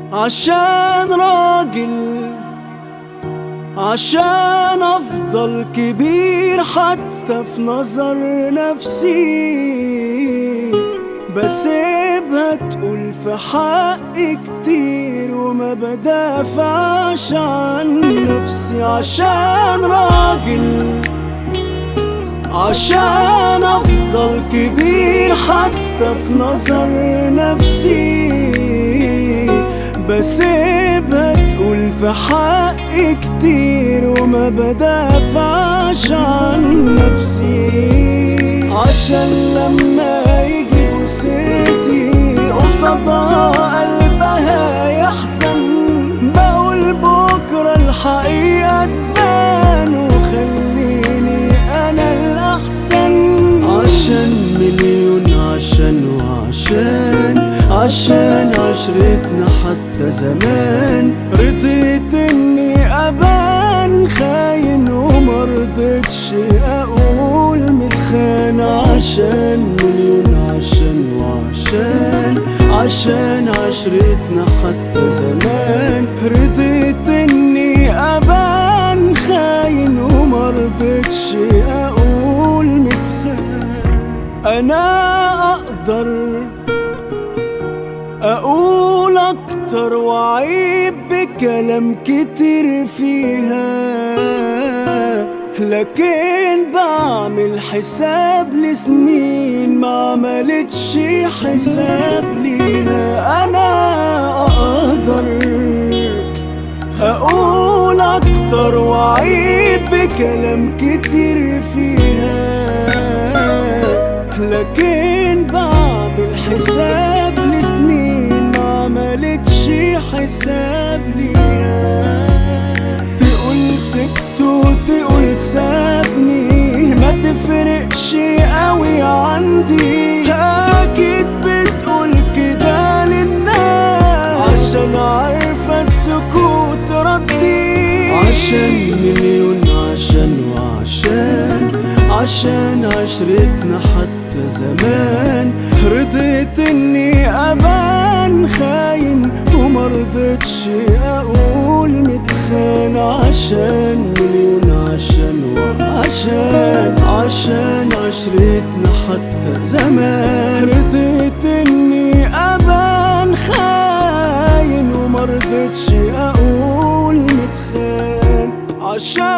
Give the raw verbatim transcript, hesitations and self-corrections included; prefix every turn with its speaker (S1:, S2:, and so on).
S1: عشان راجل، عشان افضل كبير حتى في نظر نفسي، بسيبها تقول في حقي كتير وما بدافعش عن نفسي. عشان راجل، عشان افضل كبير حتى في نظر نفسي، بسيبها تقول في حقي كتير وما بدافعش عن نفسي. عشان لما يجيبوا سيرتي قصادها قلبها يحزن، بقول بكرة الحقيقة تبان وخليني أنا الأحسن. عشان مليون عشان وعشان عشان عشرتنا حتى زمان، رضيت اني ابان خاين ومرضتش اقول متخان. عشان مليون عشان وعشان عشان عشرتنا حتى زمان، رضيت اني ابان خاين ومرضتش اقول متخان. انا اقدر اقول اكتر واعيب بكلام كتير فيها، لكن بعمل حساب لسنين ما عملتش حساب ليها. انا اقدر اقول اكتر واعيب بكلام كتير فيها، لكن بعمل حساب لسنين ما عملتش حساب ليا. تقول سبته تقول سابني ما تفرقش قوي عندي، اكيد بتقول كده للناس عشان عارفة السكوت ردي. عشان مليون عشان وعشان عشان عشرتنا حتى زمان، رضيت اني ابان خاين ومرضتش اقول متخان. عشان مليون عشان وعشان عشان عشرتنا حتى زمان، رضيت اني ابان خاين ومرضتش اقول متخان. عشان